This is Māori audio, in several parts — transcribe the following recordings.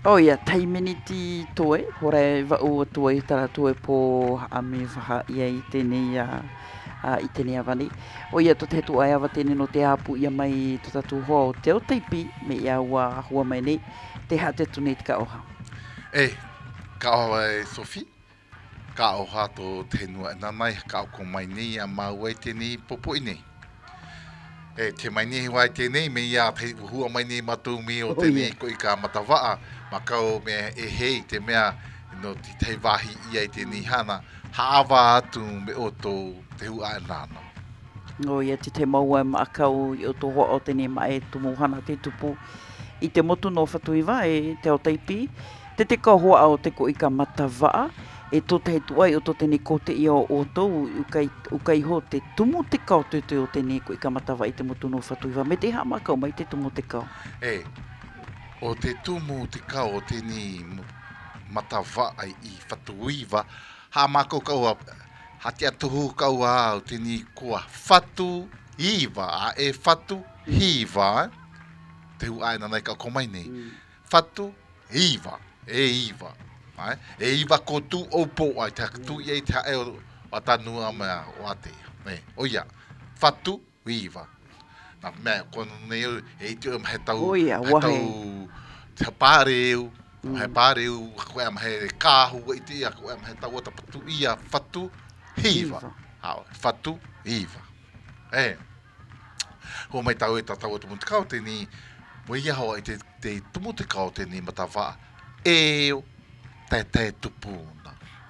Oh ia, taimeniti toe, hore va o toe tara toe po ame vaha ia I tēnei I tēnei awani. O ia to te hetu ai awa tēnei no te apu ia mai to tatu hoa o te o teipi me ia ua hua mai nei, te ha te tunei tika oha. E, ka oha e Sophie, ka oha to te nua nanai, ka o ko mai nei a mau e tēnei popo i nei. E, te mai nei wai tēnei, me ia te hua mai nei matou mi o tēnei ko I ka matawaa, ma kau me e hei te mea no te wahi ia I tēnei hana, haawa atu me o tō te hua e nāna. O ia te maua e maakau I o to hoa o tēnei mai tumuhana te tupu I te motu no whatuiwa e te o teipi, te ka hoa o te ko I ka matawaa, e tō te hetu ai o tō tēnei ko te ia o tōu ukai ho te tumu te kao te o tēnei ko I ka matawaa I te motu no whatuiwa. Me te hama kau mai te tumu te kao. E, o te tumu te kao o tēnei matawaa I whatuiwa, ha mako kaua, hati atuhu kaua o tēnei kua whatu iwa, a e whatu hiwa, te hu aina nei ka komai nei. Whatu iwa, e iwa. E iwa ko tu o po ai, te tu I te hae o atanua mea o ate. O ia, whatu iwa. Nā mea, kono nei e iti o he tau, te pāreu, he pāreu, koe am he kāhu, I te ia, koe am he tau o tapatu ia, whatu hiwa. Whatu iwa. Ho mai tau e tatau o tumu te kao tēnei, mo ia hoa I te tumu te kao tēnei matawaa, eo te tupuna.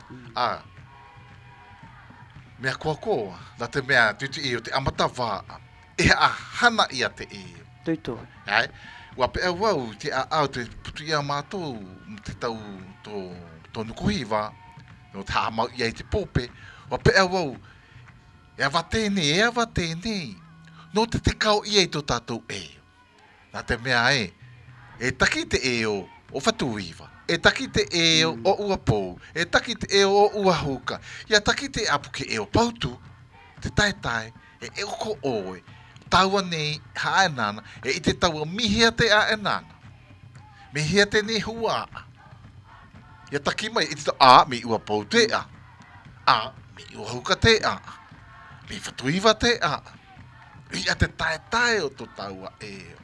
Mea koa, na te mea tutu eo te amatawaa, e a hana ia te eo. Tuitu. Wa pe wau te au te putu ia mātou, te tau tō nukuhiwa, no te hamau ia I te pope, wa pe wau, e awa tēnei, no te kao ia I tō tātou eo. Nā te mea e taki te eo o whatuiwa, e taki te eo o uapou, e taki te eo o uahuka, ia taki te apu ke eo pautu, te taetai, e eo ko oe, taua nei hae nana, e I te taua mihia te a e nana. Mihia te ni hua. Ia taki mai, I te tau, mi uapou te a. Mi uahuka te a. Mi whatuiwa te a. Ia te tae o to taua eo.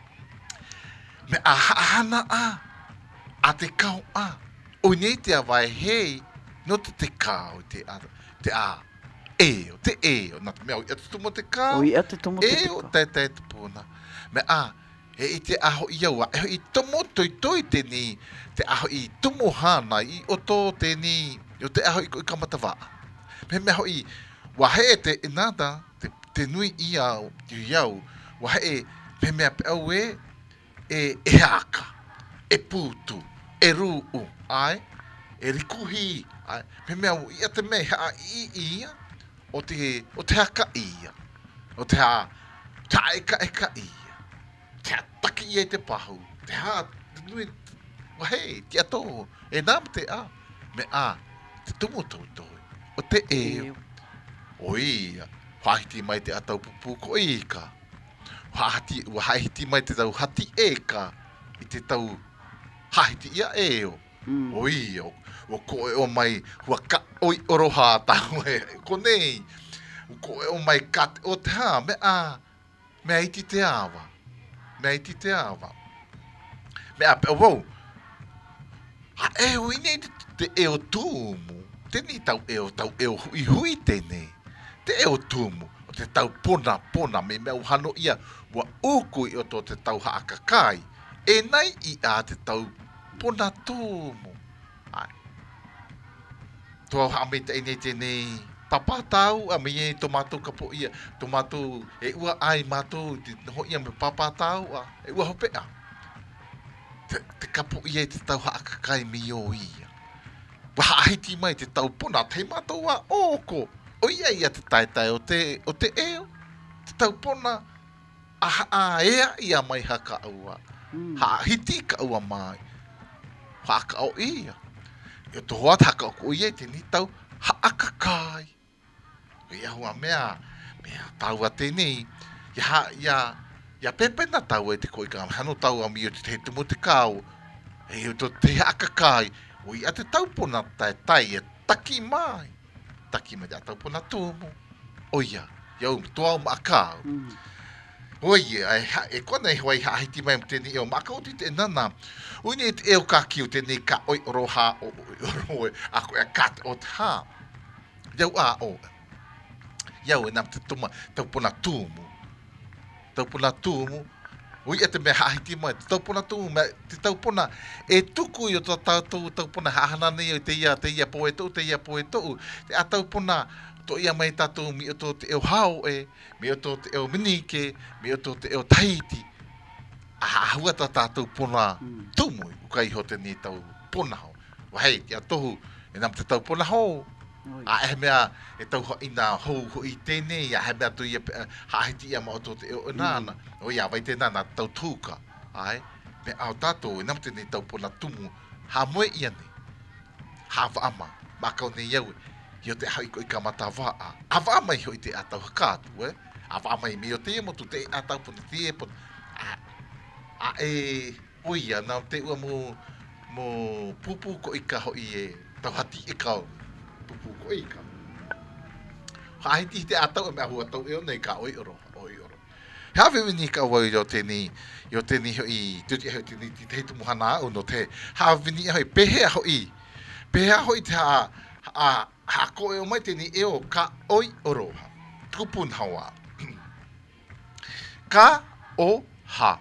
Me a hana a te kao a. O nei te awai hei, no te kao te a. Eo, te eo. Nā te mea, ia te tumo te kao. Ia te tumo te kao. Eo te puna. Me I te aho I aua, I tomo toi tēnei, te aho I tumo hana, I oto tēnei, o te aho I kamatawaa. Me mea hoi, wahe te inada, te nui I au, iau, wahe me mea pe au e haka, e putu, e ruu, e rikuhi, me mea ia te mea haa ia, o te haka ia, o te eka ia, te taki ia te pahu, te haa, te nui, wahe, te ato, e nām te me te tumo toi, o te eo, o ia, whahiti mai te atau pupu ko ika, wahiti mai te tau hati eka, I te tau hahiti ia eo, o ia, o koe o mai hua ka oi oroha tau e, ko nei, o koe o mai kat, o te ha, mea iti te awa, mea pe wau, ha eo I nei te eo tūmu, tēnei tau eo hui tēnei, te eo tūmu, o te tau pona, me mea uhano ia, wa uku I o tō te tau haakakai, e nei I a te tau pona tūmu. Tō hame te nei tēnei papatau, a me e tō mātou kapo ia, tō mātou e ua ai mātou, te ho ia me papatau, e ua hopea. Te kapo ia te tau haakakai mi o ia. Wahahiti mai te tau pona, te mātou a oko. O ia te taetai o te eo, te tau pona, ea ia mai haka aua. Hiti ka aua mai. Haka o ia. Ia to hoa haka o ia te ni tau haakakai. Ia hua mea tau a tēnei, ia pepena tau e te koi ka hano tau a mi o te tumu te kao, E o to te akakai, o I a te taupuna tai e taki mai. Taki mai te a taupuna tūmu. Oia, iau toa ma akau. Oia, e kona e hoi hahiti mai mo tēnei eo, maka o te nana. Uni e te eo ka kiu tēnei ka oi oroha o oroe, ako e kat o te hā. Iau a o. Iau e nam te tuma, taupuna tūmu. Taupuna tūmu. Ui e te mea hahiti mai, te taupuna tūmu, te taupuna e tuku i o tō tātou taupuna hahanane i te ia poe tōu, te ia poe tōu. Te a taupuna to ia mai tātou mi o tō te eo hao e, mi o tō te eo minike, mi o tō te eo tahiti. Ahua tā tātou puna tūmu, ukai ho te ni tau puna ho. Wahei, ia tohu, e nam te tau puna ho. A e mea, e tau ho ina hou ho I tēnei, a he mea tu ia hahiti ia ma o tō te eo nāna. O ia, vai te nāna tau tūka. Ai, me au tātou, e nam te ni tau puna tumu, ha moe ia ni. Ha waama, makau ni iau, io te hau I ka mata waa. A waama I hoi te atau hakātu, e? A waama I mi o te motu, te atau puna te e puna. A e, oia, nau te ua mo pupu ko I ka hoi e, tau hati I kau. Pupu ko I ka. Hahiti te atau e mea hua tau e o nei ka oi oro. Hawe wini ka wau I o tēni hoi, tuti hoi tēni te heitu muhana au no te, hawe wini hoi, pehea hoi te ha koe o mai tēni eo ka oi oroha. Tupun hawa. Ka o ha.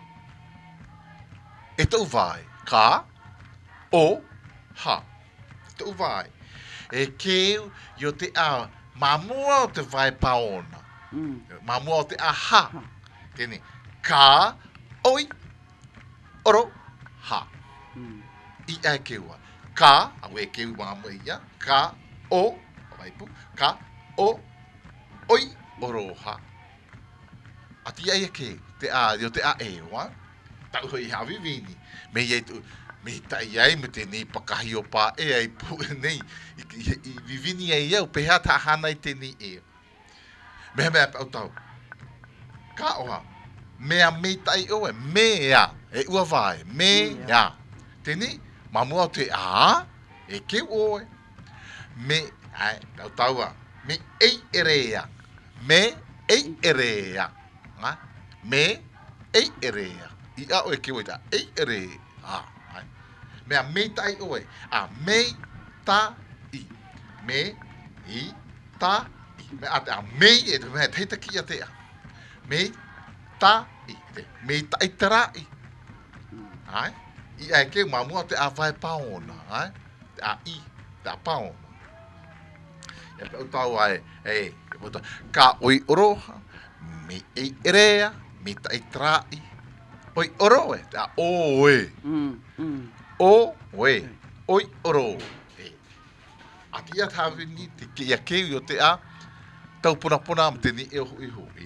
E tau vai. Ka o ha. E tau vai. E keu yo te a mamua o te vai paona. Mamua o te a ha. Tēne. Ka oi oro ha. I ai keua. Ka, au e keu mamua ia. Ka o, waipu. Ka o oi oro ha. Ati ai e keu. Te a, yo te a e wa. Tau hoi hawi vini. Me iei tu, me tai ai me tēnei pakahi o pā e ai pu nei. I vivini ai au, peha ta hana I tēnei e. Mea pau tau. Ka oha. Mea me tai o e. Mea. E ua vai. Mea. Tēnei, mamua o te a, e keu o e. Me, ai, tau a. Me ei erea. Me ei erea. Me ei erea. I a o e keu e ta. Ei erea. Mea me tai o e. A me ta I. Me I ta I. Me a te a me e te mea teita ki a te a. Me ta I. Me ta I tera I. Ai? I ai keu mamua te a vai paona. Ai? Te a I. Te a paona. E pe utau ai. E. Ka oi oroha. Me ei erea. Me ta I tera I. Oi oro e. Te a o e. O we. Oi oro e. Ati ia tāwini te ke ia keu o te a. Tau puna am te ni eo hui hui.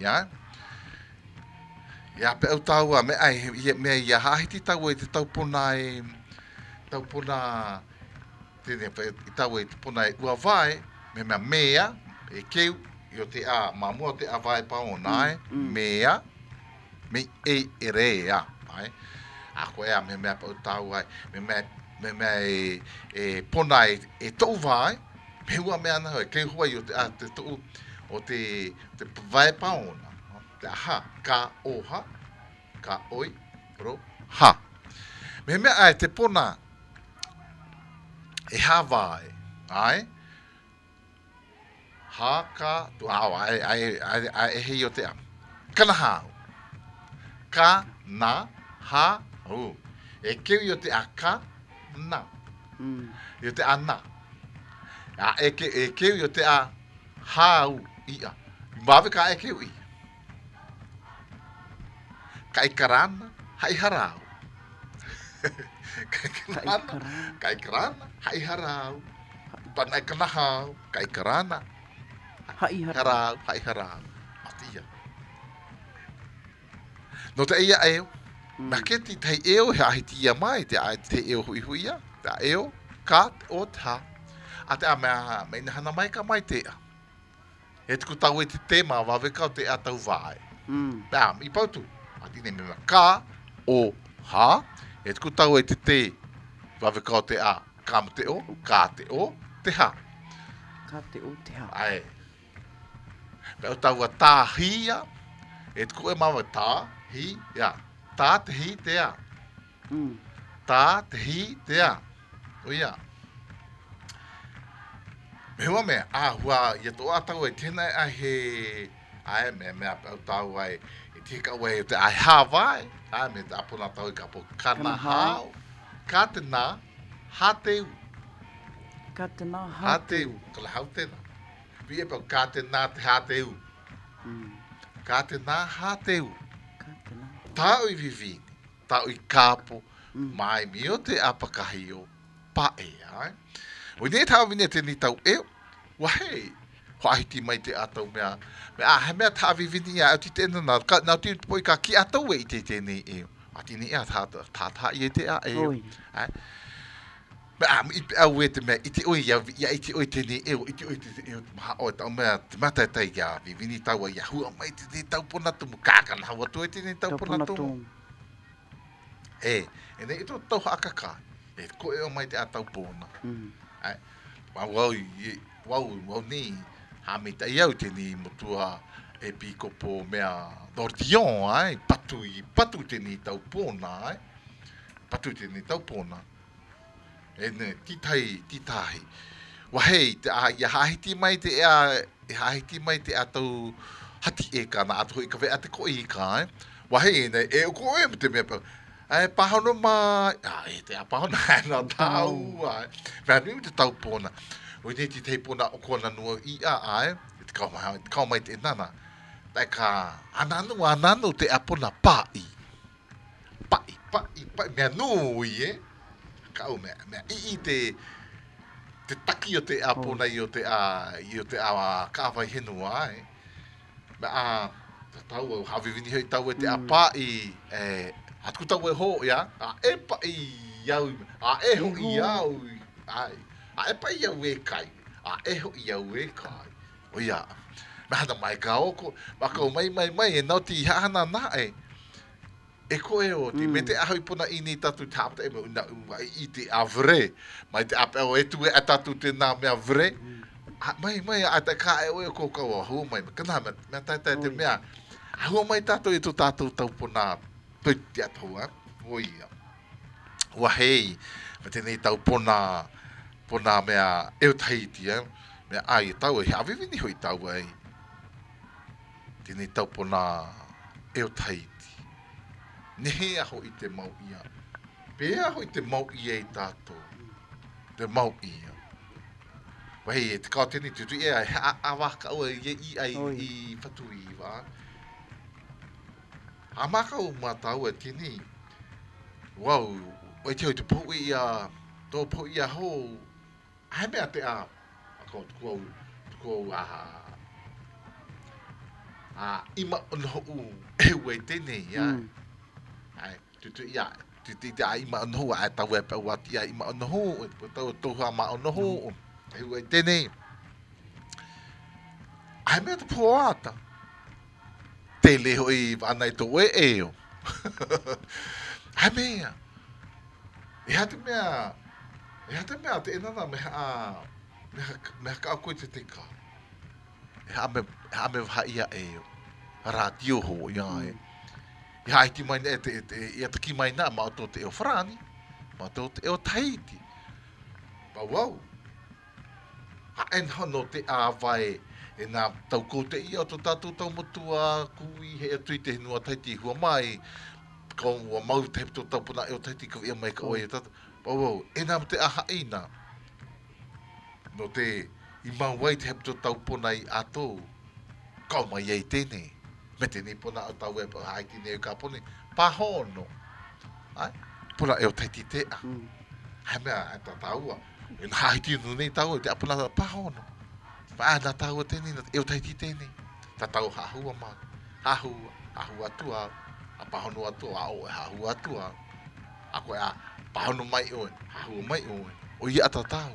Ia pe au tau a me ai. Me ia hahiti tau e te tau puna e. Tau puna. Tene I tau e te puna e ua vai. Me mea mea. E keu. I o te a. Mamua te a vai paona e. Mea. Me e rea. Ai. A koe a me mea pau tau ai. Me mea e pona e tau vai. Me hua mea na hoi. Kei hua I o te a te tau. O te vai paona. Te aha. Ka o ha. Ka oi. Ro. Ha. Me mea ai te pona. E ha vai. Ai. Ha ka. Tu hao. Ai e hei o te a. Kana hao. Ka na ha. E keu I o te a ka na. I o te a na. E keu I o te a hau I a. Mawe ka e keu I. Kai karana, hai harau. Kai karana, hai harau. Panai kana hau, kai karana. Hai harau, hai harau. Matia. No te ia eo. Ma ke ti tai eo he ahiti ia mai te eo hui hui ia. Te eo ka o ta. A te a mea ina hana mai ka mai te a. E tuku tau e te tema wawe kau te a tau vai. Pea, I pautu. A tine me ka o ha. E tuku tau e te Whawekau te a. Kam te o, ka te o, te ha. Ka te o te ha. Ai. Me o taua tā hia, e tuku e mawa tā, hi, ia. Tā te hi te a. Tā te hi te a. O ia. Me hua mea, hua, ia tō atau e tēnei ai he, ai mea au tau ai, e tika wei o te ai hawai, ai me te apuna tau i ka po kana hao, ka te nā, ha te u. Ka te nā, Ha te u, kala hau tēnā. Pia pau ka te nā te ha te u. Ka te nā, ha te u. Tāu i vivini, tāu i kāpo, mai mi o te apakahi o pae, ai. O nei tāu vine te ni tau eo, wahei, hoahiti mai te atau mea, he mea tā vivini a, au ti tēnā nā ti poi ka ki atau e i te tēnei eo. A ti ni ea tā i e te a eo. Au e te mea, i te oi, ia i te oi tēnei eo, i te oi te eo, maha o tau mea, te mata e tai ia, vivini tau a ia hua mai te tau pona tumu, kākana hawa tu e tēnei tau pona tumu. E nei i tō tau haakaka, e ko e o mai te atau pōna. Wau ni, ha me tai au tēnei motua e piko po mea Nordion, ai, patu tēnei tau pōna, ai, patu tēnei tau pōna. E ne, titahi. Wahei, ia hahiti mai te atau hati e ka na atu i ka vea te ko i ka, ai. Wahei, e o ko e me te mea pau. Ai, pahono mai, e te a pahono ai nā tau, ai. Mea nui te tau pōna. O nei te tei pōna o kona nua i a, ai. Te kau mai te nana. Tai ka ananu te apona pai. Pai, mea nui, Kau mea i te taki o te apona i o te a kāwai henua, ai. Mea tau au hawivini hoi tau e te a pai, atuku tau e ho, ia, a e pai iau, a e ho iau, ai, a e pai iau e kai, a e ho iau e kai, o ia, me hana mai ka oko, makau mai, e nau ti hana na e koe o ti, me te ahoi puna i ni tatu tāpata e me i te avre, mai te ape o e tu e tatu te nā mea vre, mai, a te ka e oe ko kau a hua mai, kana mea tai te mea, hua mai tātou e tō tātou tau puna, toi te atau, o ia. Wahei, me tēnei tau puna mea eo tahiti, mea ai tau e hawivini hoi tau ai, tēnei tau puna eo tahiti. Nehe aho i te mau ia. Pea aho i te mau ia i tātou. Te mau ia. Wahei, e te kao tēnei te tui e ai, a waka ua i ai i whatu i wā. A maka o mātau e tēnei. Wau, o te hoi te pou i a, tō pou i a ho, hai mea te a, ako tuku au ima ono u ewe tēnei, ia. Ai, tu ia, tu a ima ono a tau e pau ati a ima ono ho, tau toha ma ono ho, ewe tēnei. Ai mea te poata. Te leho i anai tō e eo. Ai mea. E hate mea te enana me ka koe te ka. E ha me waha ia eo. Radio ho ia e. E haiti mai ne e te ki mai nā ma o tō te eo Frani. Ma tō te eo Tahiti. Pa wau. Ha en hono te āwai e nā tau kote ia o tō tātou tau motua kui he atui te hinua Tahiti hua mai. Kau ua mau te hepto tau puna eo Tahiti ka ia mai ka oe e tātou. Pa wau, e nā te aha ina. No te i mau wai te hepto tau puna i atou. Kau mai ei tēnei. Me tēnei puna o tau e pa haiti nei ka pune. Pahono. Ai? Puna eo Tahiti te a. Hai mea, e tā taua. E nā haiti nu nei tau e te apuna pahono. Pa a nā tau tēnei, eo Tahiti tēnei. Tā tau hahua mā. Hahua atua. A pahono atua, a oe hahua atua. A koe a pahono mai oe. Hahua mai oe. O ia ata tau.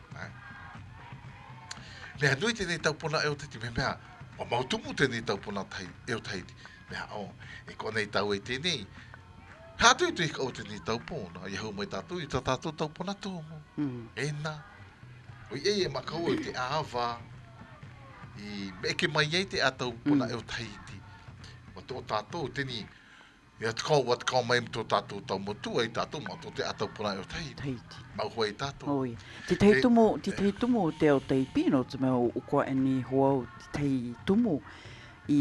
Mea nui tēnei tau puna eo Tahiti. Mea, o mautumu tēnei tau puna eo Tahiti. Mea o, e konei tau e tēnei. Hatu i tui ka o te ni taupona. Ia hau mai tātou i tā tātou taupona tōmu. Ena. O i makau i te āwa. I meke mai ei te a taupona e o Tahiti. Ma tō tātou teni. Ia wat kau mai mto tātou tau motua i tātou ma tō te a taupona e o Tahiti. Mau hua i tātou. Oi. Te tei tumu te o Teipino, te mea o koa e ni hoa o te tei tumu i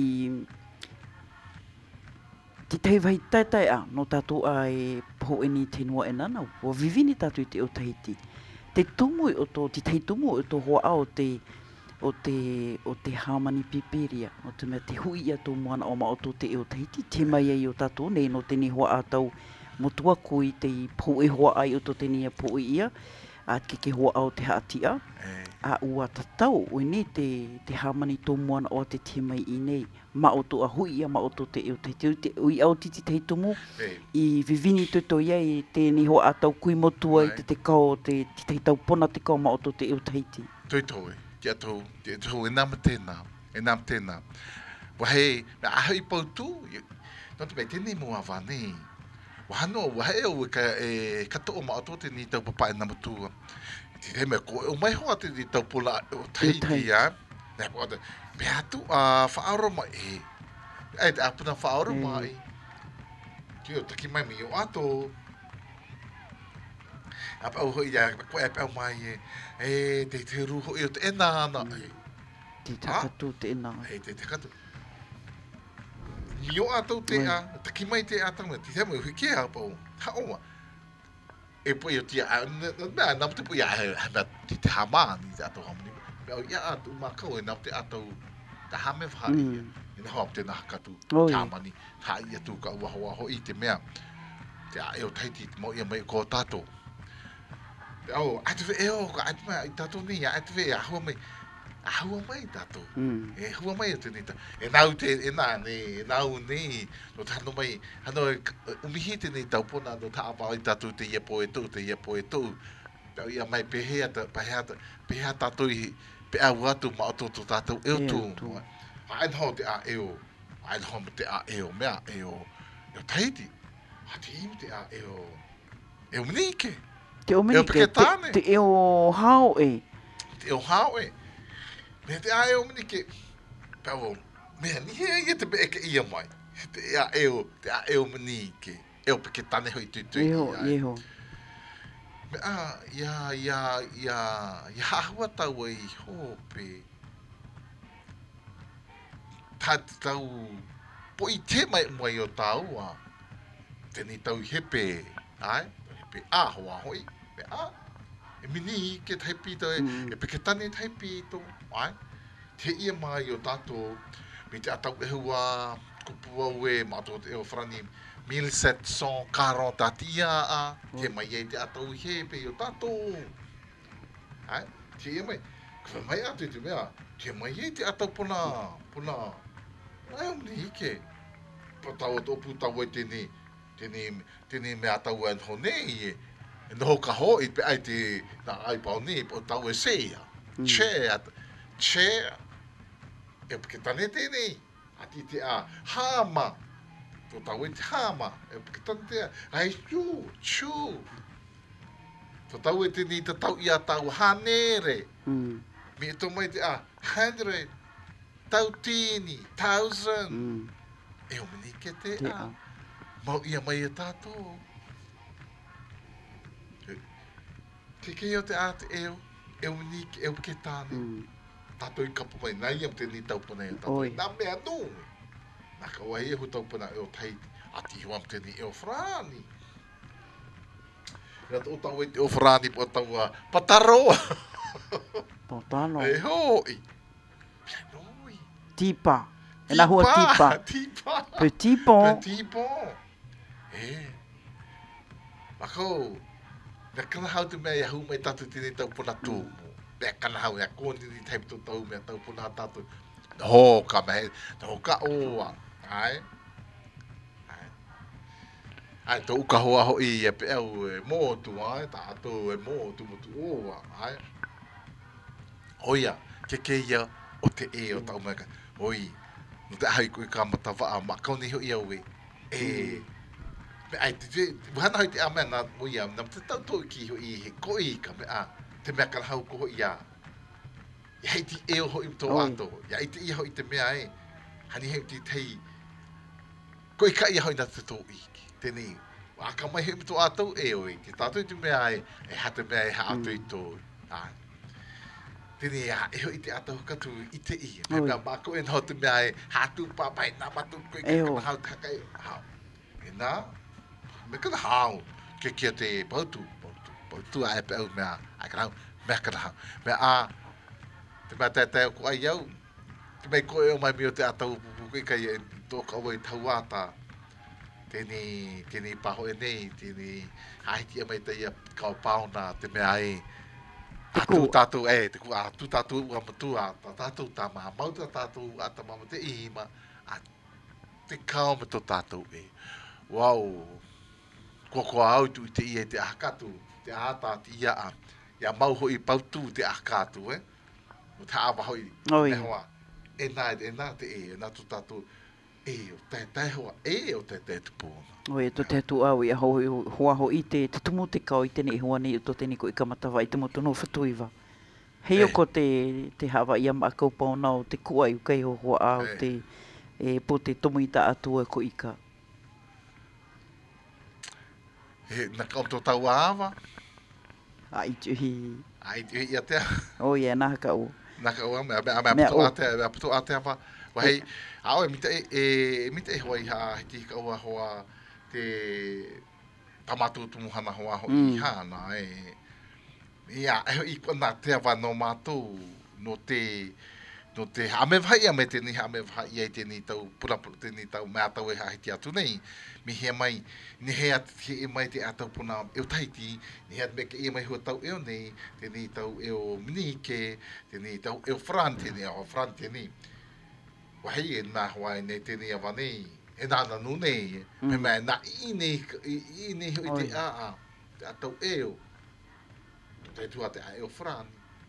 te tei vai taitai a no tātou a e po e ni tenua e nana o vivini tātou i te o Tahiti. Te tumu i o tō, te tei tumu i tō hoa a o te Hamani Pipiria, o te mea te hui a tō moana o ma o tō te e o Tahiti, te mai ai o tātou nei no te ni hoa a tau motua ko i te po e hoa ai o tō te ni a po i ia, a ke hoa au te haatia, a ua tatau, o ni te Hamani tō moana o te te mai i nei, ma o tō a hui ia, ma o tō te e o Tahiti, ui au titi te tumu, i vivini tuto ia i te ni hoa a tau kui motua i te kao, te tau pona te kao ma o tō te e o Tahiti. Toi. Te tau, e nama tēnā. Wahe, me aho i pautu, no te mei tēnei mua wāne. Wahano, wahe au e kato o maa te ni tau papa e nama tua. Te te mea ko, o mai hoa te ni tau pula o Tahiti, ya. Me atu a whaaro mai e. Te apuna whaaro mai. Tio, taki mai mi o ato. Apa au hoi ia, ko e pau mai e, te ruho i o te ena ana. Te takatu te ena. Te takatu. Ni o atau te a, taki mai te a tanga, te te mai hui a pau. Ha oma. E po i o tia, mea nam te po ia, te hama ni te atau hamani. Mea o ia atu makau e nam te atau, te hame whai. Ina hoa te nahakatu, te hamani. Ha i atu ka uaho i te mea. Te a e o Tahiti, mo ia mai ko tātou. Oh, atu ve ka atu mai tato ni atu ve ahua mai tato. E hua mai te ni ta. E nau ni no tano mai hano umihi te ni tau pona no ta apa i tato te iepo e tu. Pau ia mai pehea tato i pe au atu ma o toto tato e o tu. Ain ho te a eo. Ain ho te a eo mea eo. E Tahiti. Hati im te a eo. E unike. Te o minike, te e o hao e. Te o hao e. Me te a e o minike. Pau, mea ni hea ia te be eke ia mai. Te a e o minike. E o peke tane hoi tui. Ieho. Me a, ia hahua tau e hope. Tā tau, po i te mai o tau a. Teni tau hepe, ai? Pe a hoa hoi, pe a. E mini ke taipi to e peke tane taipi to, ai. Te ia mai o tato, me te atau e hua, kupua ue, mato te o frani, 1740 tia a, te mai e te atau hepe o tato. Ai, te ia mai, kwa mai atu te mea, te mai e te atau puna, ai o mini ke, patau o topu tau e tēnei mea tau an honei e noho ka hoi pe ai te na ai pau ni po tau e seia. Che e peke tane tēnei ati te a hama po tau e te hama e peke tane te a ai chu po tau e tēnei te tau ia tau hanere me e tō mai te a 100 tau tini 1000 e o mini ke te a mau ia mai e tātou. Te kei o te ate eo, unik, ke tāne. Tātou i kapu mai, nai am te ni taupuna e tātou. Nā mea nui. Nā ka wai e hu taupuna e o Tahiti. Ati huam te ni e o Frani. Nā tō tau e te o Frani po tau a Pataroa. Potano. E hoi. Pia nui. Tipa. E nā hua tipa. Petit pont. Mako, me kana hau te mea iahu mai tatu tine tau puna tūmu. Me kana hau ea kōni ni taipu tō tau mea tau puna tatu. Ho, ka mehe, ho ka oa. Ai? Ai, tō uka hoa hoi e pe au e mōtu, ai? Tātou e mōtu motu oa, ai? Hoia, ke ia o te e o tau mea. Hoi, no te ahai kui ka matawaa, ma kauni hoi au e. me ai te wana hoi te ame na mo ia na te tau tō ki ho I he koi ka me a te mea kala hau ko ho ia ia hei ti eo hoi tō ato ia i te ia hoi te mea e hani hei ti tei koi ka ia hoi na te tō iki tēnei a ka mai hei tō ato e oi ki tātou te mea e hata mea e ha ato I tō tēnei e hoi te ato katu I te ia me mea mako e nho te mea e hatu papai na matu koi ka kala hau takai hau e nā me kana hau ke kia te pautu a e pe au mea a kana hau mea kana hau mea a te mea tai ko ai au te mea koe o mai mi o te atau pupuke kai e tō ka oi tau ata tēnei paho e nei tēnei haiti a mai te ia kau pauna te mea e atu tātou e te kua atu tātou ua matua tātou tā maa mauta tātou a tā mama te ihima a te kao me tō tātou e wow kua au tu te ia te ahakatu, te ahata te ia a. Ia mau hoi pautu te ahakatu, o te awa hoi. E hoa, e nā te e nā tu tātou, o tai hoa, o tai tupōna. Oi, to te atu au, ia hoa ho I te tumu te kau I tēnei hoa nei, to tēnei ko I kamatawa I te moto no whatuiwa. Hei oko te hawa ia ma akau pauna o te kua I ukai ho hoa au, po te tomu I ta atua ko ika. Na kau tō tau awa. Ai tuhi. Ai tuhi ia tea. O ia, nā haka o. Nā haka o, mea puto a tea wa. Wahei, ao mita e hoa I ha, hiti hika ua hoa te tamatu tumuhana hoa ho I hana. Ia, I kua nā tea wa no mātou, no te hame vai a me tēnei hame vai I tēnei tau purapura tēnei tau mea tau e hahiti atu nei. Mi hea mai, ni hea te e mai te atau puna eo taiti, ni hea me ke e mai hua tau eo nei, tēnei tau eo minike, tēnei tau eo Fran tēnei, o Fran tēnei. Wahei e nā hoa e nei tēnei awa nei, e nā nanu nei, me mai nā I nei hoi te a, te atau eo, te tua te a eo Fran,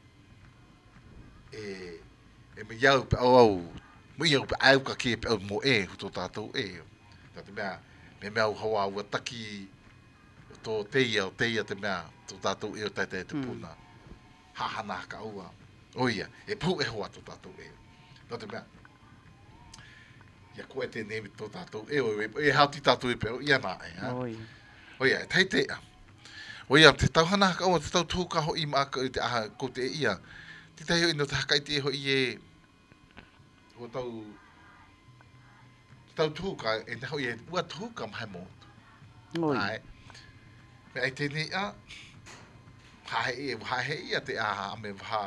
e me iau pe au, me iau pe au ka ke pe au mo huto tātou Tātou mea, me mea hoa ua taki tō teia te mea, tō tātou o tai te puna. Hahana haka aua. Oia, e pu e hoa tō tātou Tātou mea, ia koe te nemi tō tātou e hauti tātou pe au ia nā Oia, e tei tea. Oia, te tauhana haka aua, te tau tūka ho I maaka I te aha ko te ia. Te tei hoi no te haka I te ho I ho tau tūka, e te hoi e ua tūka mai mōtu. Ai. Me ai tēnei a, hahe ia te aha ame waha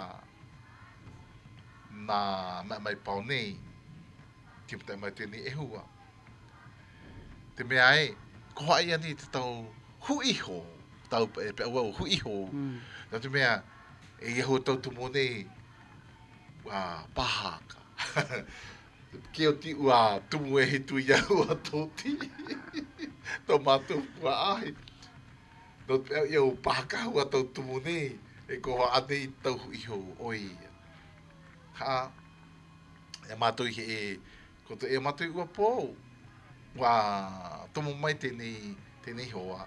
nā mea mai pau nei, ki mtai mai tēnei e hua. Te mea e, koha ia ni te tau huiho, tau pe au huiho. Nā te mea, e iho tau tumo nei, pahaka. Keo ti ua tumu e hitu ia ua tōti. Tō mātou pua ahi. Nō te au iau pāka ua tau tumu nei. E koha ane I tau iho oi. Ha. E mātou ihe e. Ko te e mātou ua pō. Wa tumu mai tēnei hoa.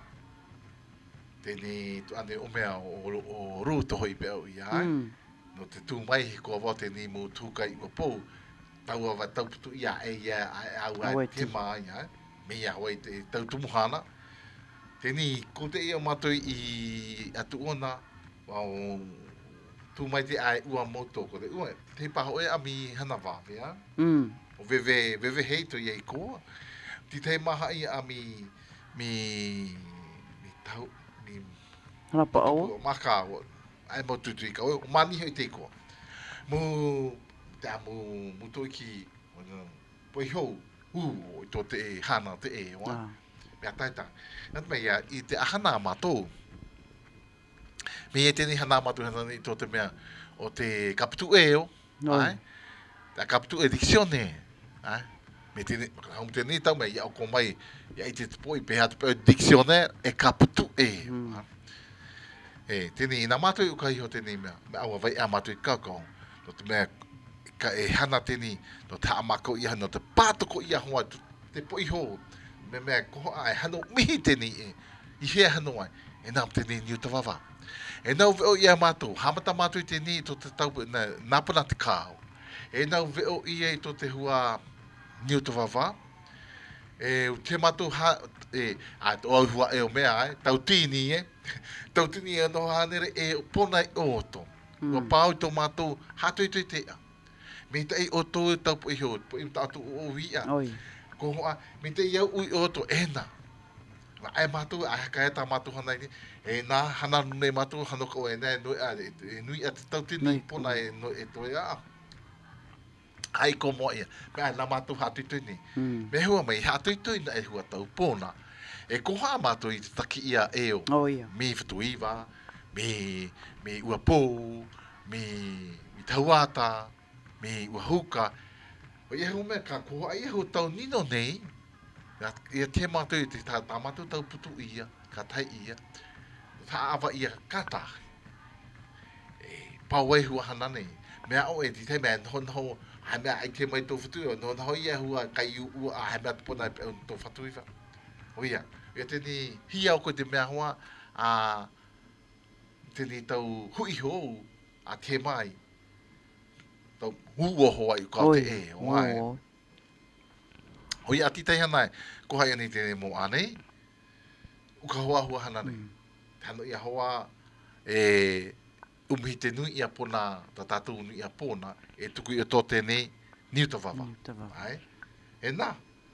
Tēnei ane o mea o rūto hoi pe au ia. No te tū mai he kua wā tēnei mō tūkai ua pō. Tau awa tau putu ia au a te maa ia, me ia hoi te tau tumuhana. Tēnei, ko te ia mātou I atu ona, tū mai te ai ua moto ko te ua, te paho e ami hana wāwe, o veve hei to iei koa. Ti te maha I mi tau, mi Rapa awa? Maka, ai mo tutu I ka, o mani hoi te koa. Te amu toiki poi hou I tō te hana te mea taita nat mea I te ahana mātou me e tēnei hana mātou hana I tō te mea o te kaputu te kaputu dictione me tēnei hau tēnei tau mea ia o ko mai ia I te poi pe hatu pe dictione e kaputu tēnei nā mātou I ukai ho tēnei mea me awa vai a mātou I kakao no te mea ka e hana tēnei no te amako ia no te pātoko ia hoa te poi ho me mea koho ai hano mihi teni i he hano ai e nā teni niu tawawa e nau veo ia mātou hamata mātou i teni to te tau na nāpana te kāo e nau veo ia i to te hua niu tawawa e te mātou a o hua e o mea ai tau tini tau tini e no hanere e pona i oto ua pāu tō mātou hato i tea me te o tō tau po i hoi po i tātou o wia ko hoa me te iau ui oto ena ma ai mātou a haka e tā mātou hana i e nā hana nune mātou hano ko e nai nui a te tau tini pona e no e toi a ai ko mo ia me ai nā mātou hato i tini me hua mai hato i tui na e hua tau pona e ko hoa mātou i te taki ia eo me whatuiwa me ua pō me tauata me ua huka o ia hu mea ka koha ia hu tau nino nei ia te mātou i te tā mātou tau putu ia ka tai ia tā awa ia kata pau e hua hana nei mea o e te mea nho hai mea ai te mai tō whatu nho ia hua kai ua a hai mea tupona i pēo tō whatu iwa o ia teni hia o koe te mea hoa a teni tau hui hou a te mai tau hua hoa i kau te e o ai hoi ati tei hanai ko hai ani tene mo anei uka hoa hua hana nei tano ia hoa umihi te nui ia pona ta tātou nui ia pona e tuku i o tō tene niu tawawa ai e nā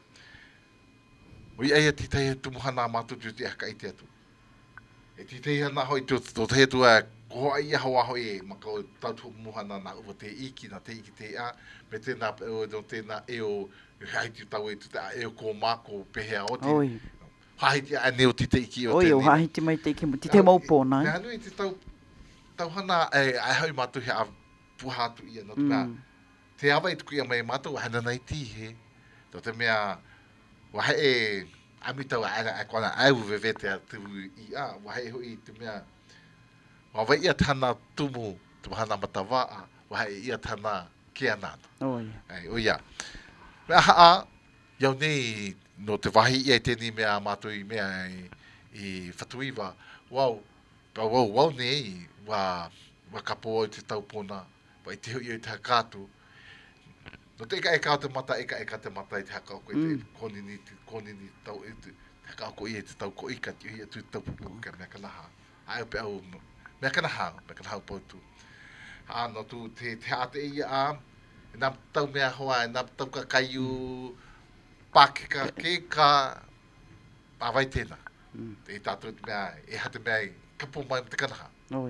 hoi ai ati tei tumuhana mātou tu te aka i te atu e ti tei hana hoi tō te hetua ko ai ia hoa hoi e maka o tautu muhana na uwa te iki na te iki te a me tēnā o tēnā e o hai te tau e te a e o ko mako pehea o te hahi te a neo ti te iki o tēnei hahi te mai te iki ti te maupōna nea nui te tau hana ai hoi mātou he a puhātu ia no te mea te awa i tuku ia mai mātou hana nei ti he to te mea wahe e ami tau a kona au vewe te a tu i a wahe hoi te mea wawe ia tana tumu hana matawaa wahe ia tana kia nāna o ia mea haa iau nei no te wahi ia tēni mea mātou i mea i whatuiwa wau nei wa kapo o te taupona wa i te hui i te hakātu no te eka o te mata eka te mata i te haka o koe te konini tau i te haka o koe i te tau ko ika ti hui atu tau pupu ka mea kanaha ai o pe au mea kanaha poutu no tu te ate ia a nā tau mea hoa nā tau ka kaiu pākeka ke ka pāwai tēnā e tātou mea e hate mea kapo mai te kanaha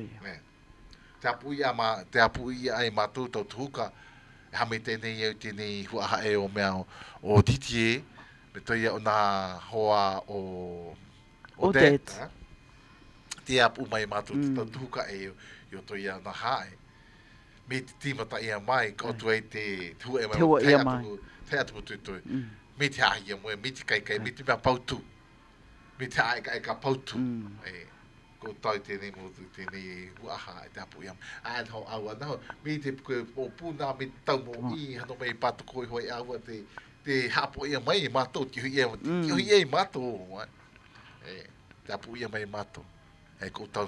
te apu ia ai mātou tau tuhuka e hame tēnei au tēnei huaha e o mea o titie me toi o nā hoa o det te apu mai mātou tau tuhuka e o toi a nā hae me te tīmata ia mai ka otu ai te tua e mai te atu tui me te ahi ia moe me te kai me te mea pautu me te ae ka pautu ko tau tēnei mo tēnei huaha e te apu ia ai hau aua nao me te o pūnā me tau mo i hano mai patoko i hoi aua te hapo ia mai mātou ki hui ia i mātou te apu ia mai mātou ko tau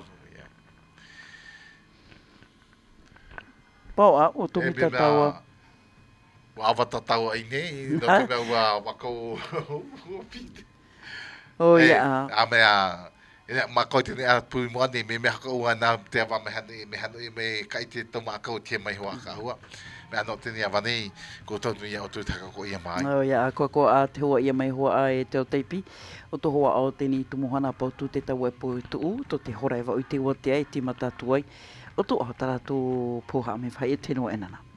pau a o tomi tataua. Wa awata taua ai nei, no te mea ua wako pite. O ia. A mea, makau tene a pui moa nei, me haka ua nā te awa me hanu i me kai te toma akau te mai hoa ka hua. Me anō tene awa nei, ko taunu ia o tuitaka ko ia mai. O ia, ko a te hoa ia mai hoa e te o teipi. O to hoa o teni tumuhana pautu te tau e pui tuu, to te hora e wa ui te ua te ai, ti matatu ai. O to o taratu poha me whai e tino enana.